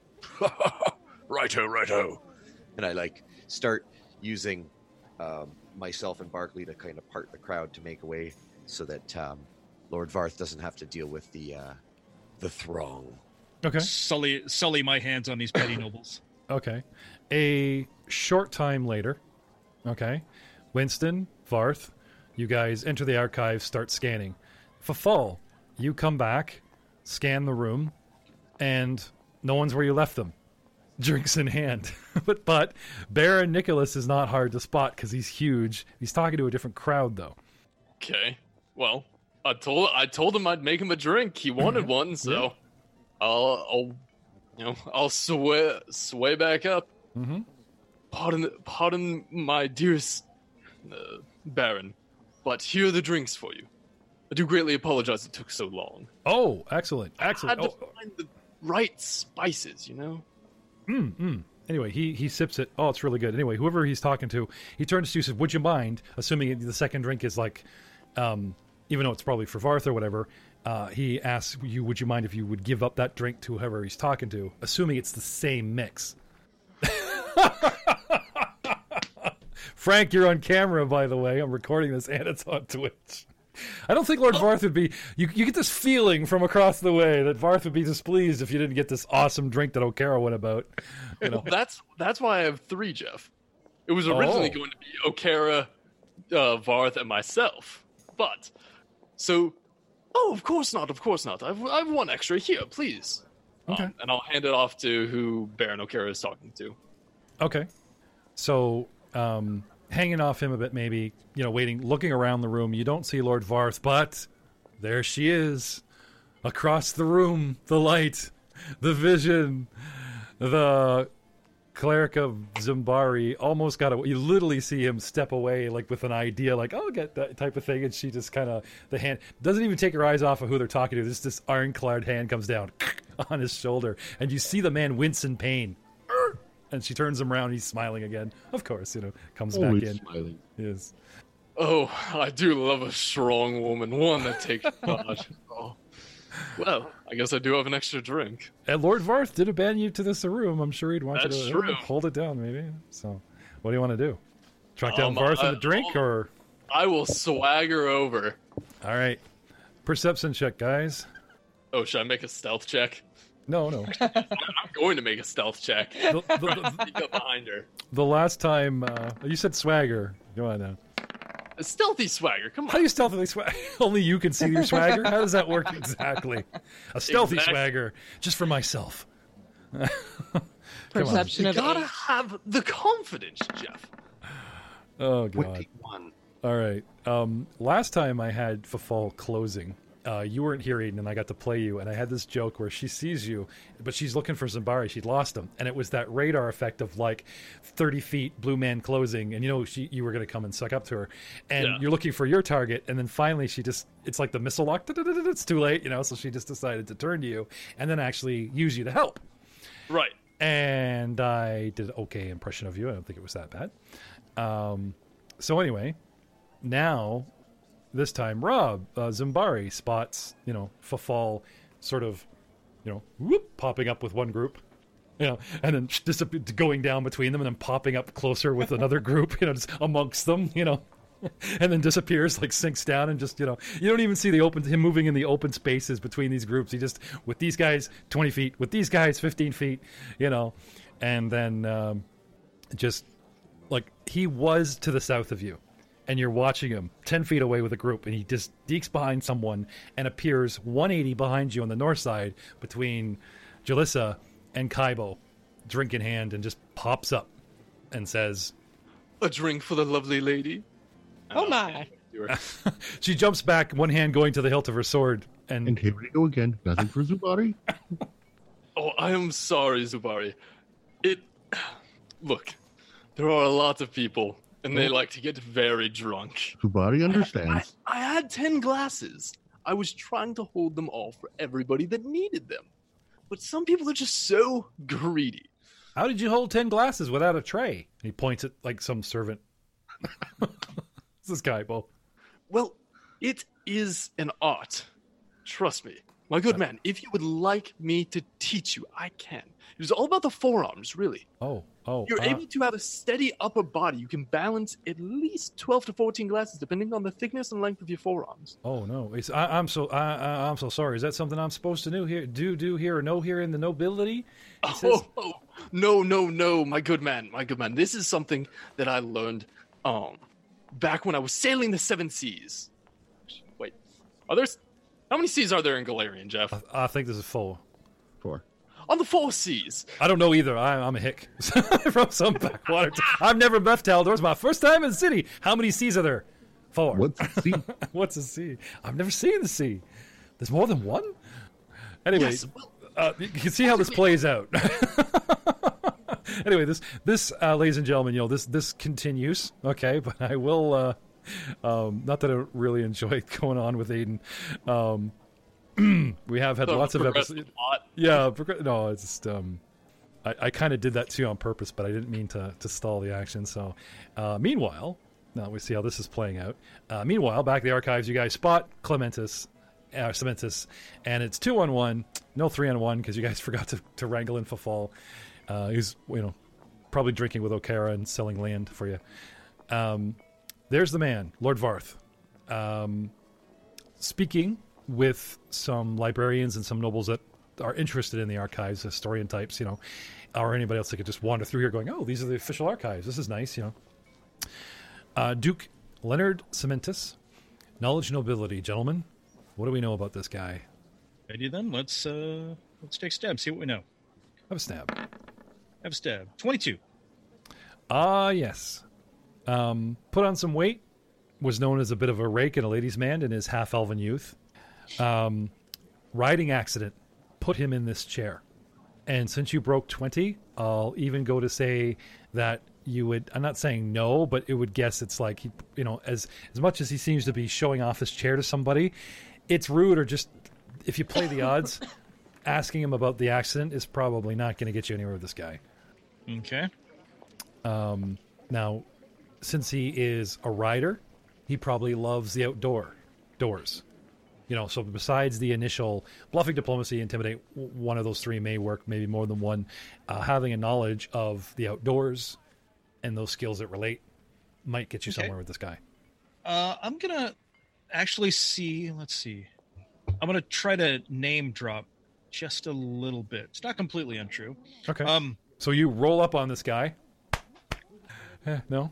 Righto, righto. And I like start using um, myself and Barclay to kind of part the crowd to make a way so that um, Lord Varth doesn't have to deal with the uh, the throng. Okay. Sully, sully my hands on these petty nobles. Okay. A short time later, okay, Winston, Varth, you guys enter the archive, start scanning. Fafal, you come back, scan the room, and no one's where you left them. Drinks in hand. but but Baron Nicholas is not hard to spot because he's huge. He's talking to a different crowd, though. Okay. Well, I told I told him I'd make him a drink. He wanted one, so Yeah. I'll, I'll you know I'll sway sway back up. Mm-hmm. Pardon, pardon, my dearest uh, Baron, but here are the drinks for you. I do greatly apologize it took so long. Oh, excellent. Excellent. I had to Oh, find the right spices, you know? mm, mm. Anyway, he, he sips it. Oh, it's really good. Anyway, whoever he's talking to, he turns to you and says, would you mind, assuming the second drink is like, um, even though it's probably for Varth or whatever, uh, he asks you, would you mind if you would give up that drink to whoever he's talking to, assuming it's the same mix. Frank, you're on camera, by the way. I'm recording this and it's on Twitch. I don't think Lord Varth would be... You, you get this feeling from across the way that Varth would be displeased if you didn't get this awesome drink that O'Kara went about. You know. That's that's why I have three, Jeff. It was originally Oh. going to be O'Kara, uh, Varth, and myself. But, so... Oh, of course not, of course not. I've, I've one extra here, please. Okay. Um, and I'll hand it off to who Baron O'Kara is talking to. Okay. So, um, hanging off him a bit, maybe, you know, waiting, looking around the room. You don't see Lord Varth, but there she is. Across the room, the light, the vision, the cleric of Zimbari almost got away. You literally see him step away, like with an idea, like, oh, get that type of thing. And she just kind of, the hand, doesn't even take her eyes off of who they're talking to. Just this ironclad hand comes down on his shoulder. And you see the man wince in pain. And she turns him around. He's smiling again. Of course, you know, comes Always back in. smiling. Yes. Oh, I do love a strong woman, one that takes charge. Oh. Well, I guess I do have an extra drink. And Lord Varth did abandon you to this room. I'm sure he'd want That's you to true. hold it down, maybe. So, what do you want to do? Track down Um, Varth I- with a drink, or I will swagger over. all right? Perception check, guys. Oh, should I make a stealth check? No, no. I'm going to make a stealth check. The, the, the, Sneak up behind her. the last time uh, you said swagger. Go on now. A stealthy swagger, come How do on. you stealthily swagger? Only you can see your swagger. How does that work exactly? A stealthy Exactly. swagger, just for myself. Come on. Perception You of gotta eight. have the confidence, Jeff. Oh god. twenty-one. All right. Um, last time I had Fafal closing, uh, you weren't here, Aiden, and I got to play you. And I had this joke where she sees you, but she's looking for Zimbari. She'd lost him, and it was that radar effect of like thirty feet, blue man closing, and you know she you were going to come and suck up to her, and Yeah. you're looking for your target, and then finally she just it's like the missile lock. It's too late, you know. So she just decided to turn to you, and then actually use you to help. Right. And I did an okay impression of you. I don't think it was that bad. Um, so anyway, now this time Rob uh, Zimbari spots, you know, Fafal sort of, you know, whoop, popping up with one group, you know, and then just going down between them and then popping up closer with another group, you know, just amongst them, you know, and then disappears, like sinks down and just, you know, you don't even see the open, him moving in the open spaces between these groups. He just, with these guys, twenty feet, with these guys, fifteen feet, you know, and then um, just like he was to the south of you. And you're watching him ten feet away with a group, and he just deeks behind someone and appears one eighty behind you on the north side between Jalissa and Kaibo, drink in hand, and just pops up and says, A drink for the lovely lady. Oh my. she jumps back, one hand going to the hilt of her sword, and, And here we go again. Nothing for Zubari. Oh, I am sorry, Zubari. It. Look, there are a lot of people, and they like to get very drunk. Zubari I, understands. I had ten glasses. I was trying to hold them all for everybody that needed them. But some people are just so greedy. how did you hold ten glasses without a tray? And he points at like some servant. This is Kaibo. Well, it is an art. Trust me. My good man, if you would like me to teach you, I can. It is all about the forearms, really. Oh, oh. You're uh, able to have a steady upper body. You can balance at least twelve to fourteen glasses, depending on the thickness and length of your forearms. Oh no! It's, I, I'm so I, I, I'm so sorry. Is that something I'm supposed to do here? Do do here or know here in the nobility? It says- Oh, oh, no, no, no, my good man, my good man. This is something that I learned um, back when I was sailing the seven seas. Wait, are there... How many seas are there in Galarian, Jeff? I think this is four. Four. On the four seas. I don't know either. I, I'm a hick from some backwater. T- I've never left Taldor. It's my first time in the city. How many seas are there? Four. What's the sea? What's a sea? I've never seen the sea. There's more than one? Anyway, Yes, well, uh, you can see how this plays out. Anyway, this, this uh, ladies and gentlemen, you know, this this continues, okay? But I will, uh, um, not that I really enjoy going on with Aiden. Um, we have had the lots of progressive episodes. plot. Yeah, progr- no, it's just um, I, I kind of did that too on purpose, but I didn't mean to to stall the action. So, uh, meanwhile, now we see how this is playing out. Uh, meanwhile, back in the archives, you guys spot Clementis, uh, Cementis, and it's two on one, no three on one because you guys forgot to, to wrangle in Fafal. Uh, he's you know probably drinking with O'Kara and selling land for you. Um, there's the man, Lord Varth, um, speaking with some librarians and some nobles that are interested in the archives, historian types, you know, or anybody else that could just wander through here going, oh, these are the official archives. This is nice, you know. Uh, Duke Leonard Cementis, knowledge nobility, gentlemen. What do we know about this guy? Ready then? Let's uh let's take a stab. See what we know. Have a stab. Have a stab. Twenty-two. Ah, yes. Um, put on some weight. Was known as a bit of a rake and a ladies' man in his half-elven youth. Um, riding accident put him in this chair. And since you broke twenty, I'll even go to say that you would, I'm not saying no, but it would guess it's like, he, you know, as, as much as he seems to be showing off his chair to somebody, it's rude, or just, if you play the odds, asking him about the accident is probably not going to get you anywhere with this guy. Okay. Um, now, since he is a rider, he probably loves the outdoor doors. You know, so besides the initial bluffing, diplomacy, intimidate, one of those three may work, maybe more than one. Uh, having a knowledge of the outdoors and those skills that relate might get you Okay. somewhere with this guy. Uh, I'm gonna actually see. Let's see. I'm gonna try to name drop just a little bit. It's not completely untrue. Okay. Um, so you roll up on this guy. Eh, no?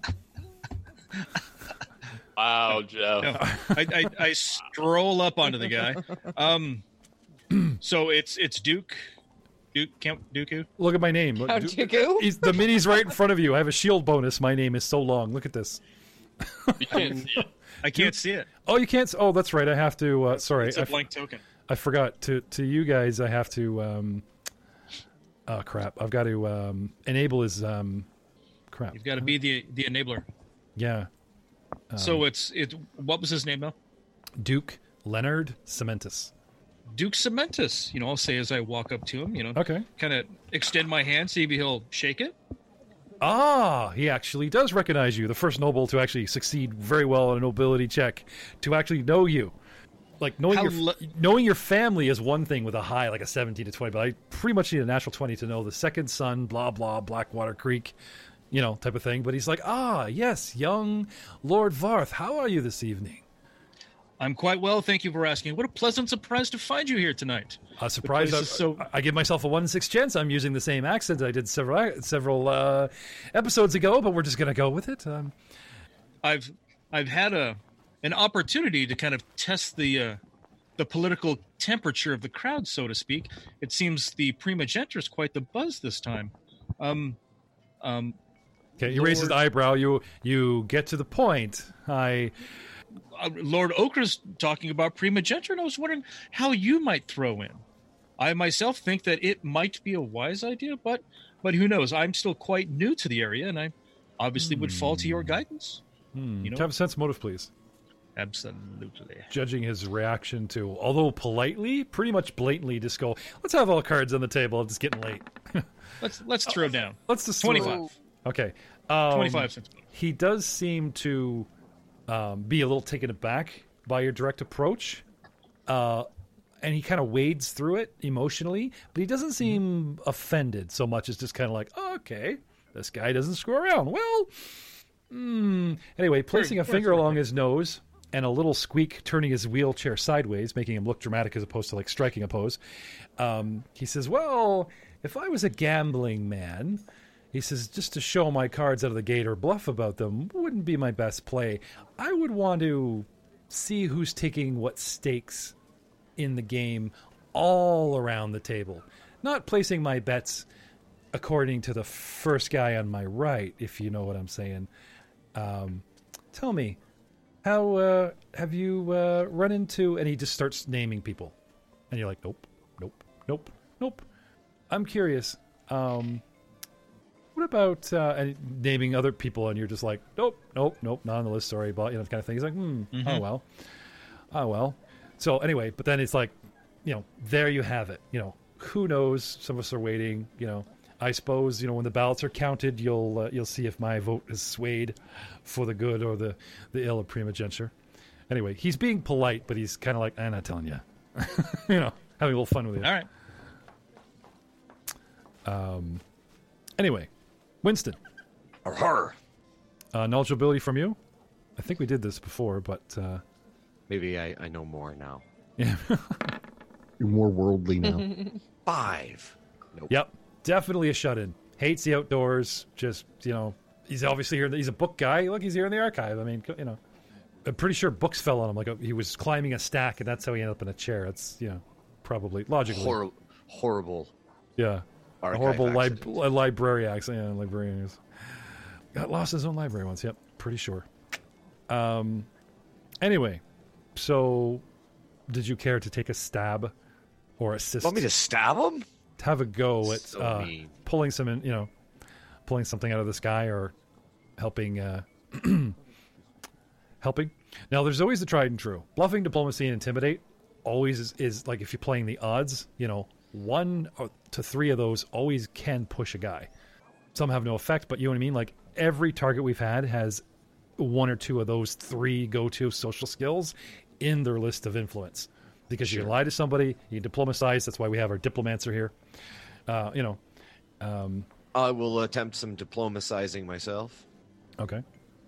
Wow, Jeff. no, I, I, I stroll up onto the guy. Um, so it's it's Duke, Duke Count Dooku. Look at my name. Look, Count do- Dooku? He's, the mini's right in front of you. I have a shield bonus. My name is so long. Look at this. You can't see it. I can't see it. Oh, you can't. s- Oh, that's right. I have to. Uh, sorry, It's I a f- blank token. I forgot to to you guys. I have to. Um, oh crap! I've got to um, enable his. Um, crap. You've got to be the the enabler. Yeah. Um, So it's it. What was his name now? Duke Leonard Cementus. Duke Cementus. You know, I'll say as I walk up to him. You know, Okay. kind of extend my hand, see if he'll shake it. Ah, he actually does recognize you. The first noble to actually succeed very well on a nobility check, to actually know you. Like knowing How your lo- knowing your family is one thing with a high like a seventeen to twenty, but I pretty much need a natural twenty to know the second son, blah blah, Blackwater Creek, you know, type of thing. But he's like, ah, yes, young Lord Varth, how are you this evening? I'm quite well, thank you for asking. What a pleasant surprise to find you here tonight. Uh, surprised. place I, is so- I give myself a one in six chance. I'm using the same accent I did several several uh, episodes ago, but we're just gonna go with it. Um, I've I've had a an opportunity to kind of test the uh, the political temperature of the crowd, so to speak. It seems the Primogeniture is quite the buzz this time. Um, um, okay, he raises the Lord- eyebrow. You you get to the point. I. uh, Lord Okra's talking about Primogeniture, and I was wondering how you might throw in. I myself think that it might be a wise idea, but but who knows? I'm still quite new to the area, and I obviously would fall to your guidance. Hmm. You know? Have a sense motive, please. Absolutely. Judging his reaction to, although politely, pretty much blatantly, just go, let's have all cards on the table. It's getting late. Let's let's throw down Let's just twenty-five. Okay. Um, twenty-five cents. He does seem to um, be a little taken aback by your direct approach. Uh, and he kind of wades through it emotionally, but he doesn't seem offended so much as just kind of like, oh, okay, this guy doesn't screw around. Well, hmm. Anyway, placing a finger along his nose and a little squeak turning his wheelchair sideways, making him look dramatic as opposed to like striking a pose. Um, he says, well, if I was a gambling man, he says, just to show my cards out of the gate or bluff about them wouldn't be my best play. I would want to see who's taking what stakes in the game all around the table, not placing my bets according to the first guy on my right, if you know what I'm saying. Um, tell me, how uh, have you uh, run into... And he just starts naming people. And you're like, nope, nope, nope, nope. I'm curious. Um, what about uh, and naming other people? And you're just like, nope, nope, nope, not on the list, sorry, but, you know, kind of thing. He's like, hmm, Mm-hmm. oh, well. Oh, well. So anyway, but then it's like, you know, there you have it. You know, who knows? Some of us are waiting, you know. I suppose, you know, when the ballots are counted, you'll uh, you'll see if my vote is swayed for the good or the, the ill of Primogeniture. Anyway, he's being polite, but he's kind of like, I'm not telling you. You know, having a little fun with it. All right. Um. Anyway, Winston, Har har. uh, knowledgeability from you? I think we did this before, but uh, Maybe I, I know more now. yeah. You're more worldly now. Five. Nope. Yep, definitely a shut-in. Hates the outdoors. Just, you know, he's obviously here. He's a book guy. Look, he's here in the archive. I mean, you know, I'm pretty sure books fell on him. Like he was climbing a stack, and that's how he ended up in a chair. It's, you know, probably logically. Hor- horrible. Yeah. A archive horrible lib- accident. li- library accident. Yeah, librarian is- got lost in his own library once. Yep, pretty sure. Um. Anyway, so did you care to take a stab or assist? Want me to stab him? Have a go at So uh, mean. pulling some, in, you know, pulling something out of this guy or helping. Uh, helping. Now, there's always the tried and true. Bluffing, diplomacy, and intimidate always is, is like if you're playing the odds, you know, one or to three of those always can push a guy. Some have no effect, but you know what I mean? Like every target we've had has one or two of those three go-to social skills in their list of influence. Because you can lie to somebody, you can diplomatize. That's why we have our diplomancer here. Uh, you know. Um, I will attempt some diplomatizing myself. okay.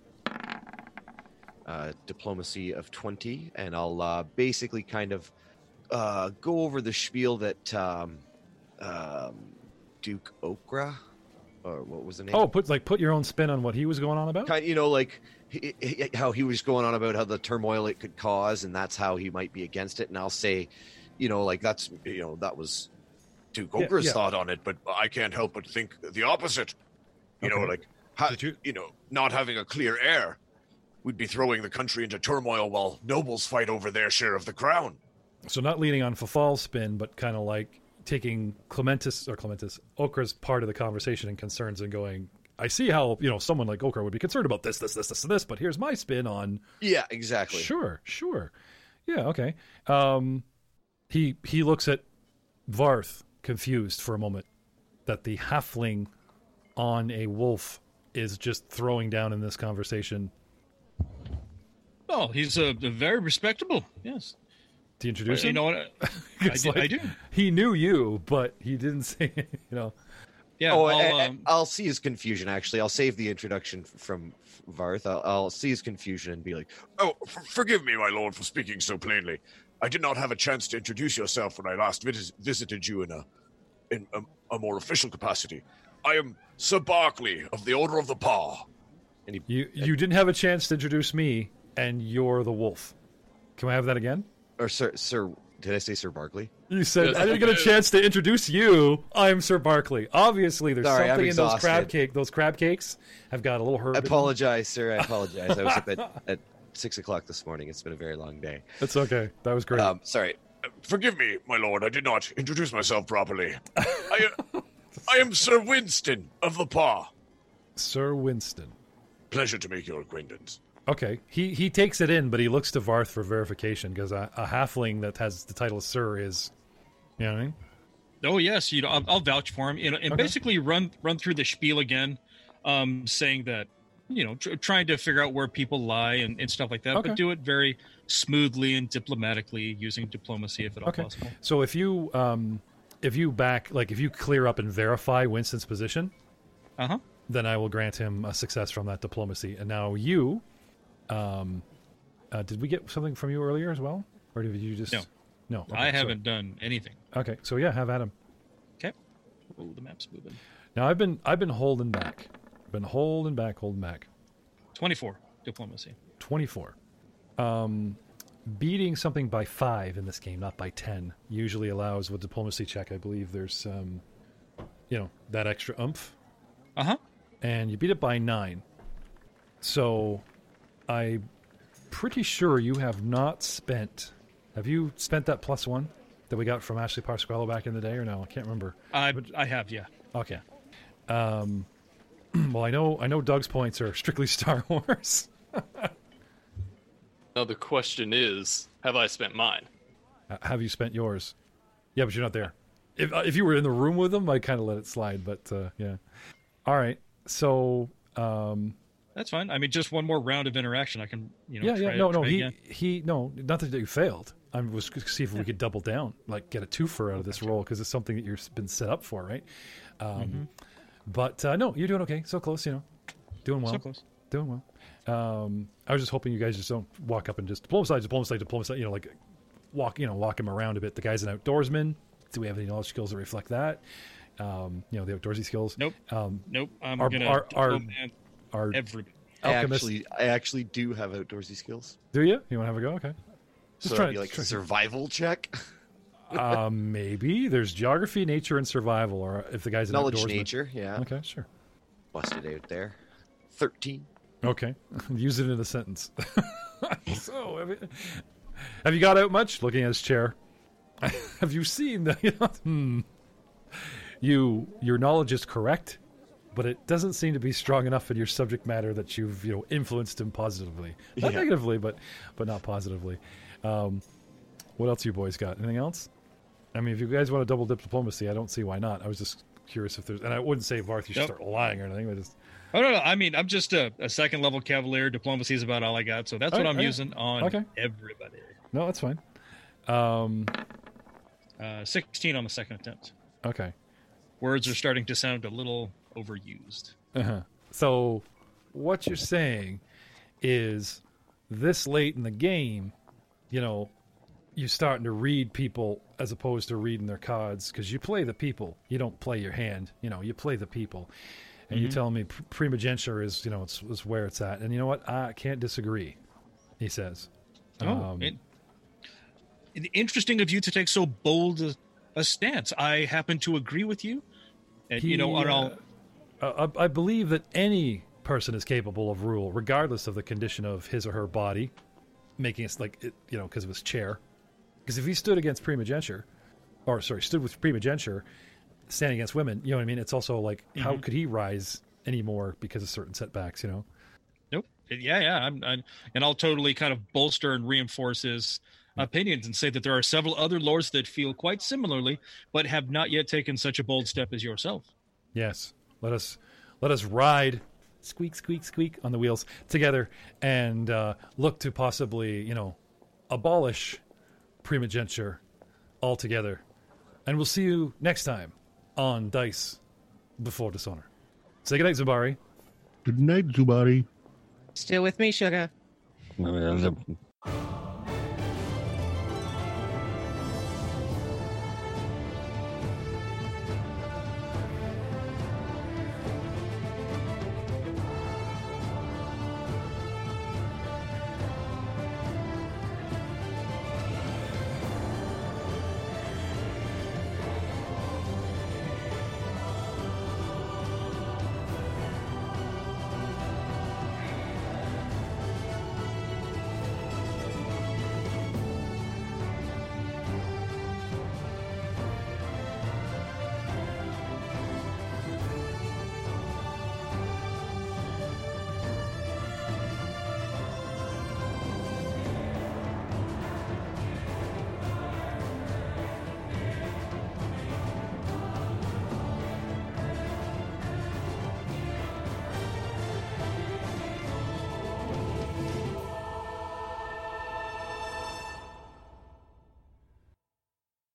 Uh, diplomacy of twenty, and I'll uh, basically kind of uh, go over the spiel that um, um, Duke Okra, or what was the name? Oh, put like put your own spin on what he was going on about. Kind, you know, like he, he, how he was going on about how the turmoil it could cause, and that's how he might be against it. And I'll say, you know, like that's you know that was Duke Yeah, Okra's yeah. thought on it, but I can't help but think the opposite. You know, Okay. like ha- Did you- you know, not having a clear heir, we'd be throwing the country into turmoil while nobles fight over their share of the crown. So not leaning on Fafal's spin, but kind of like taking Clementis or Clementis Okra's part of the conversation and concerns and going, I see how, you know, someone like Okra would be concerned about this, this, this, this, and this, but here's my spin on. Yeah, exactly. Sure, sure. Yeah, okay. Um, he he looks at Varth, confused for a moment, that the halfling on a wolf is just throwing down in this conversation. Oh, he's a, a very respectable. Yes. Do you introduce him? You know what? I, I, It's do, like, I do. He knew you, but he didn't say, you know. Yeah. Oh, I'll, I, um, will see his confusion. Actually, I'll save the introduction f- from Varth. I'll, I'll see his confusion and be like, Oh, f- forgive me, my lord, for speaking so plainly. I did not have a chance to introduce yourself when I last vis- visited you in a in a, a more official capacity. I am Sir Barclay of the Order of the Paw. and he, You you didn't have a chance to introduce me, and you're the wolf. Can I have that again? or Sir, Sir, did I say Sir Barkley? You said, Yes, I didn't get a okay. chance to introduce you. I'm Sir Barkley. Obviously, there's Sorry, I'm something in those crab exhausted. cake. Those crab cakes have got a little herb. I in them. apologize, sir. I apologize. I was up at, at six o'clock this morning. It's been a very long day. It's okay. That was great. Um, sorry. Forgive me, my lord, I did not introduce myself properly. I, I am Sir Winston of the Paw. Sir Winston. Pleasure to make your acquaintance. Okay. He he takes it in, but he looks to Varth for verification because a, a halfling that has the title of Sir is, you know what I mean? Oh yes, you know, I'll, I'll vouch for him. You know, and Okay. basically run run through the spiel again, um, saying that you know, tr- trying to figure out where people lie and, and stuff like that, Okay. but do it very smoothly and diplomatically, using diplomacy if at all Okay. possible. So if you um if you back like if you clear up and verify Winston's position, Uh huh. then I will grant him a success from that diplomacy. And now you, um, uh, did we get something from you earlier as well, or did you just No. No, okay, I so- haven't done anything. okay, so yeah, have at him. Okay. Oh, the map's moving. Now I've been I've been holding back, been holding back, holding back. Twenty-four diplomacy. Twenty-four. Um, beating something by five in this game, not by ten, usually allows with diplomacy check. I believe there's um, you know, that extra oomph. Uh huh. And you beat it by nine. So, I'm pretty sure you have not spent. Have you spent that plus one that we got from Ashley Parsquello back in the day, or no? I can't remember. I I have yeah. Okay. Um, well, I know I know Doug's points are strictly Star Wars. Now the question is, have I spent mine? Uh, have you spent yours? Yeah, but you're not there. If uh, if you were in the room with them, I'd kind of let it slide. But uh, yeah. All right. So. Um, That's fine. I mean, just one more round of interaction. I can, you know. yeah, try, yeah, no, no, try he, again. he, no, not that you failed. I was going to see if we could double down, like get a twofer out of this roll because it's something that you've been set up for, right? Um, Mm-hmm. But uh, no, you're doing okay. So close, you know, doing well, So close. doing well. Um, I was just hoping you guys just don't walk up and just diplomatize, diplomatize, diplomatize. You know, like walk, you know, walk him around a bit. The guy's an outdoorsman. Do we have any knowledge skills that reflect that? Um, you know, the outdoorsy skills. Nope. Um, Nope. I'm Our- gonna our- our- diplomate our everybody. I alchemist. actually, I actually do have outdoorsy skills. Do you? You want to have a go? Okay. So Just try- it'd be like a try- survival check. Uh, maybe there's geography, nature, and survival, or if the guy's an Knowledge, outdoorsman. nature, yeah. Okay, sure. Busted out there. Thirteen. Okay, use it in a sentence. So, have you, have you got out much? Looking at his chair. Have you seen the? You know, hmm. You your knowledge is correct, but it doesn't seem to be strong enough in your subject matter that you've you know influenced him positively, not Yeah. negatively, but but not positively. Um, what else you boys got? Anything else? I mean, if you guys want to double dip diplomacy, I don't see why not. I was just curious if there's, and I wouldn't say Varth, you should Nope. start lying or anything. But just Oh no, no, I mean I'm just a, a second level cavalier. Diplomacy is about all I got, so that's Oh, what I'm okay. using on Okay. everybody. no, that's fine. Um, Uh, Sixteen on the second attempt. okay. Words are starting to sound a little overused. Uh-huh. So, what you're saying is, this late in the game, you know, you're starting to read people as opposed to reading their cards, because you play the people, you don't play your hand. You know, you play the people, and you're telling me pr- primogeniture is, you know, it's, it's where it's at. And you know what? I can't disagree. He says. Oh, Um, it, it- interesting of you to take so bold a, a stance. I happen to agree with you, and you know, He, on all. uh, I, I believe that any person is capable of rule, regardless of the condition of his or her body, making us like, it, you know, because of his chair. Because if he stood against primogeniture, or sorry, stood with primogeniture, standing against women, you know what I mean? It's also like, how could he rise anymore because of certain setbacks, you know? Nope. Yeah, yeah. I'm, I'm, and I'll totally kind of bolster and reinforce his opinions and say that there are several other lords that feel quite similarly, but have not yet taken such a bold step as yourself. Yes. Let us let us ride, squeak, squeak, squeak on the wheels together, and uh, look to possibly, you know, abolish primogeniture altogether. And we'll see you next time on Dice Before Dishonor. Say goodnight, Zubari. Good night, Zubari. Still with me, sugar. Uh,